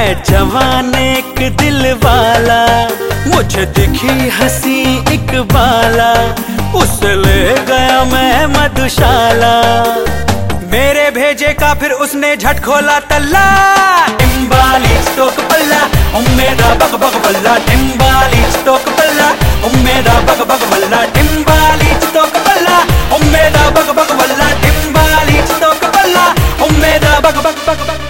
मैं जवान एक दिल वाला, मुझे दिखी हंसी एक बाला, उसे ले गया मैं मधुशाला। मेरे भेजे का फिर उसने झट खोला तल्ला, टिम्बाली स्टोक पल्ला ओ मेरा बग बग बल्ला, टिम्बाली स्टोक पल्ला ओ मेरा बग बग बल्ला, टिम्बाली स्टोक पल्ला ओ मेरा बग बग बल्ला, टिम्बाली स्टोक पल्ला ओ मेरा बग बग बग बग।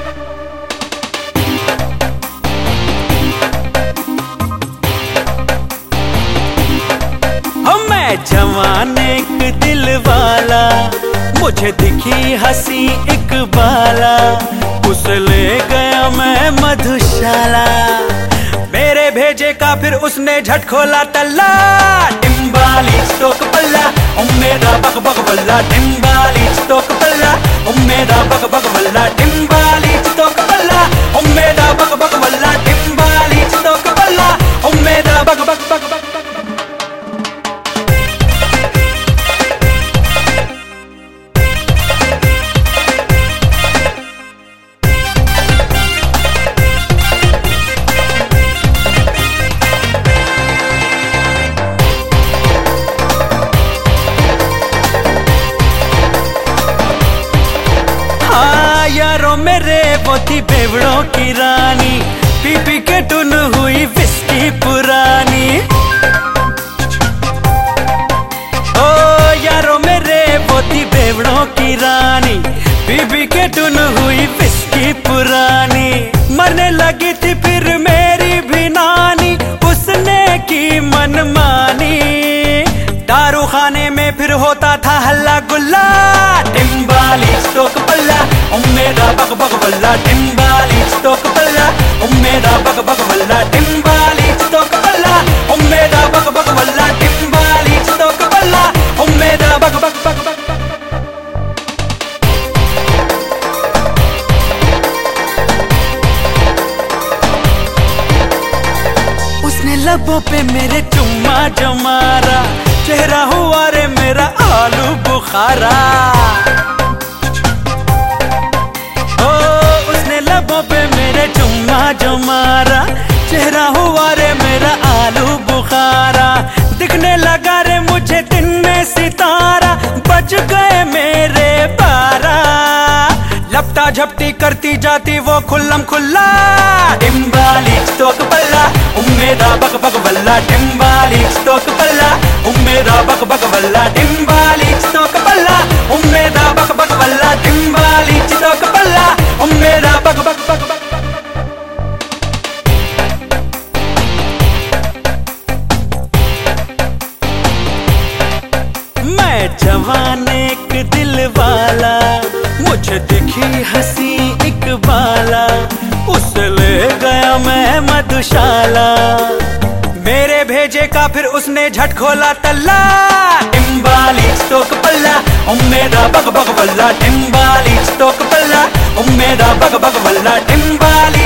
मैं जवान एक दिल वाला, मुझे दिखी हंसी एक बाला, उसे ले गया मैं मधुशाला। मेरे भेजे का फिर उसने झट खोला तल्ला, टिम्बाली स्टोक पल्ला ओ मेरा बग बग बल्ला, टिम्बाली स्टोक पल्ला ओ मेरा बग बग बल्ला, टिम्बाली स्टोक पल्ला ओ मेरा बग बग बल्ला, टिम्बाली स्टोक पल्ला ओ मेरा बग बग बग बग। यारों मेरे वो थी बेवड़ों की रानी, पी पी के टुन हुई विस्की पुरानी। ओ यारों मेरे वो थी बेवड़ों की रानी, पी पी के टुन हुई विस्की पुरानी। मरने लगी थी फिर मेरी भी नानी, उसने की मनमानी। दारू खाने में फिर होता था हल्ला गुल्ला, टिम्बाली स्टोक पल्ला ओ मेरा बग बग बल्ला, टिम्बाली स्टोक पल्ला ओ मेरा बग बग बल्ला, टिम्बाली स्टोक पल्ला ओ मेरा बग बग बल्ला, टिम्बाली स्टोक पल्ला ओ मेरा बग बग बग बग। उसने लबों पे मेरे चुम्मा जो मारा, चेहरा हुआ रे मेरा आलू बुखारा। ओ उसने लबों पे मेरे चुम्मा जो मारा, चेहरा हुआ रे मेरा आलू बुखारा। दिखने लगा रे मुझे दिन में सितारा, बज गए मेरे 12। लपटा झपटी करती जाती वो खुल्लम खुल्ला, टिम्बाली स्टोक पल्ला ओ मेरा बग बग बल्ला, टिम्बाली स्टोक पल्ला ओ मेरा बग बग बल्ला, टिम्बाली स्टोक पल्ला ओ मेरा बग बग बल्ला, टिम्बाली स्टोक पल्ला ओ मेरा बग बग बग बग। मैं जवान एक दिल वाला, मुझे दिखी हंसी एक बाला, उसे ले गया मैं मधुशाला। मेरे भेजे का फिर उसने झट खोला तल्ला, टिम्बाली स्टोक पल्ला ओ मेरा बग बग बल्ला, टिम्बाली स्टोक पल्ला ओ मेरा बग बग बल्ला, टिम्बाली